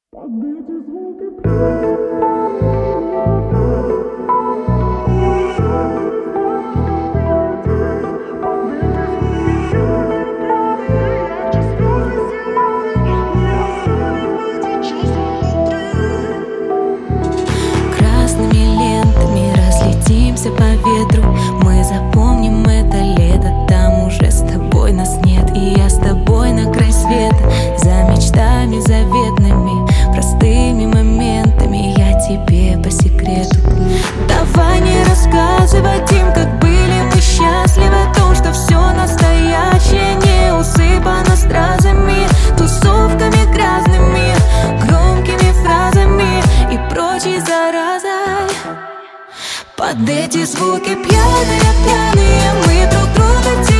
Красными лентами разлетимся по ветру. Мы запомним это лето, там уже с тобой нас нет. И я с тобой на край света, за мечтами заветными, простыми моментами. Я тебе по секрету. Давай не рассказывать им, как были мы счастливы, о том, что все настоящее не усыпано стразами, тусовками грязными, громкими фразами и прочей заразой. Под эти звуки пьяные, пьяные мы друг друга теряем.